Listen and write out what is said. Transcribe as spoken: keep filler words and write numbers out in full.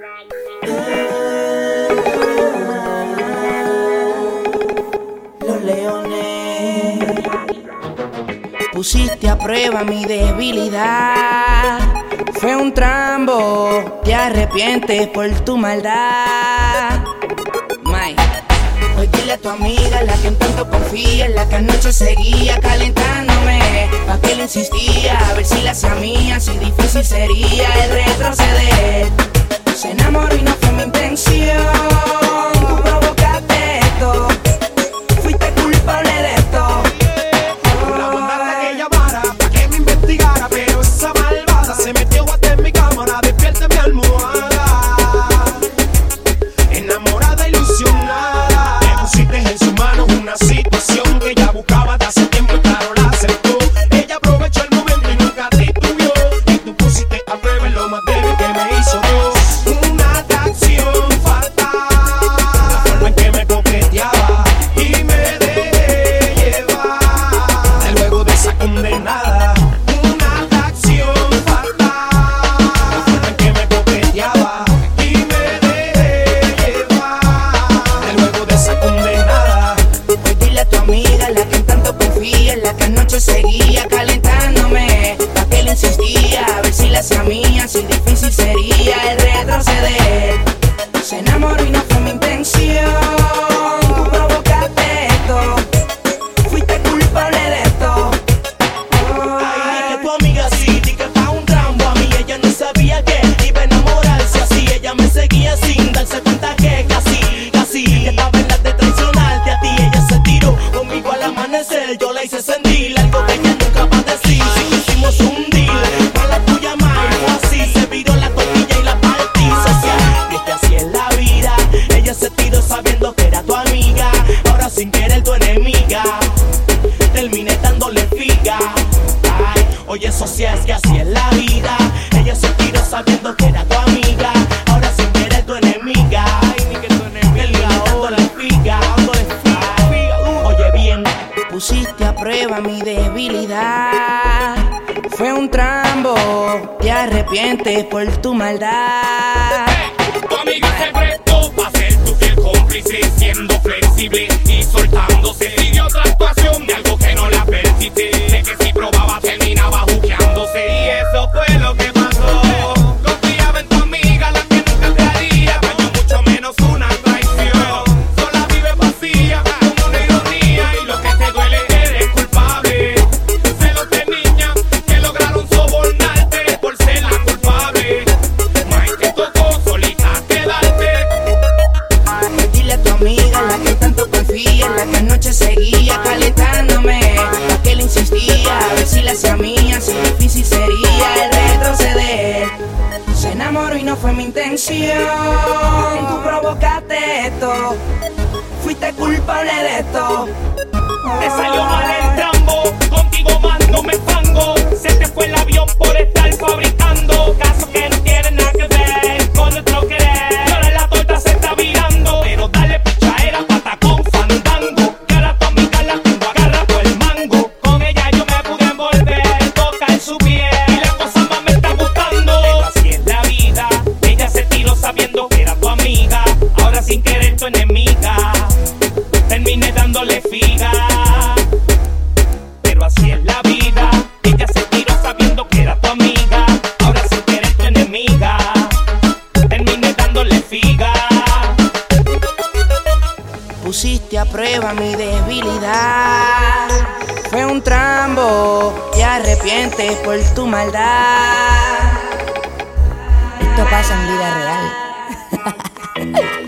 Los leones. Pusiste a prueba mi debilidad. Fue un trambo, te arrepientes por tu maldad. Mike, hoy dile a tu amiga, la que en tanto confía, la que anoche seguía calentándome, pa' que le insistía, a ver si la hacía mía, si difícil sería el retroceder. Se enamoró y no fue mi intención, tú provocaste esto, fuiste culpable de esto. La mandaste a que llamara, pa' que me investigara, pero esa malvada se metió hasta en mi cámara, despierta mi almohada, enamorada, ilusionada. Me pusiste en sus manos una situación que ella buscaba de hace tiempo, claro, la aceptó. Ella aprovechó el momento y nunca titubeó, y tú pusiste a prueba en lo más débil que me hizo Dios. Una atracción fatal, la forma en que me coqueteaba y me dejé llevar de luego de esa condenada. Una atracción fatal, la forma en que me coqueteaba y me dejé llevar de luego de esa condenada. Hoy dile a tu amiga, la que en tanto confía, la que anoche seguía calentándome, pa' que le insistía, a ver si la hacía mía, si difícil sería el retroceder. Se enamoró y no fue mi intención, tú provocaste esto, fuiste culpable de esto. Ay, que tu amiga sí, di que pa' un trambo. A mí ella no sabía que iba a enamorarse así. Ella me seguía sin darse cuenta que casi, casi que estaba en la de traicionarte a ti. Ella se tiró conmigo al amanecer, yo la hice sentir algo que ella nunca va a decir. Sí que hicimos un deal, pa' la tuya más, fue así. Se viró la tortilla y la partí social. Y es que así es la vida. Ella se tiró sabiendo que era tu amiga, ahora sin querer tu enemiga. Terminé dándole figa. Ay, oye, eso sí es que así es la vida. Ella se tiró sabiendo que era tu amiga, ahora sin querer tu enemiga. Ay, ni que tu enemiga, dándole figa, dándole figa. Oye bien, Pusiste a prueba mi debilidad. Fue un trambo, te arrepientes por tu maldad. Tu amiga se prestó pa' ser tu fiel cómplice, siendo flexible y soltándose. Siguió otra actuación de algo que no la persiste, de que si probaba terminaba juqueándose. Y eso fue lo que pasó. Confiaba en tu amiga, la que nunca te haría daño, mucho menos una traición. Sola vive vacía, como una ironía, y lo que te duele eres culpable. Celos de niña que lograron sobornarte por ser la culpable. Mike, te tocó solita quedarte. Dile a tu amiga, la que tanto confía, la que anoche seguía calentándome, pa' que le insistía, a ver si la hacía mía, si difícil sería el retroceder. Se enamoró y no fue mi intención, tú provocaste esto, fuiste culpable de esto. Te salió mal el trambo, contigo más no me fango. Se te fue el avión por estar fabricando casos que no tienen nada que ver con nuestro querer. Y ahora la torta se está virando, pero dale pichaera, pata con fandango. Que ahora tu amiga la tengo agarra por el mango. Con ella yo me pude envolver, tocar su piel, y la cosa más me está gustando. Pero así es la vida, ella se tiró sabiendo que era tu amiga, ahora sin querer tu enemiga. Terminé dándole figa. Pero así es la vida. Ella se tiró sabiendo que era tu amiga, ahora sin querer tu enemiga. Terminé dándole figa. Pusiste a prueba mi debilidad. Fue un trambo, te arrepientes por tu maldad. Esto pasa en vida real.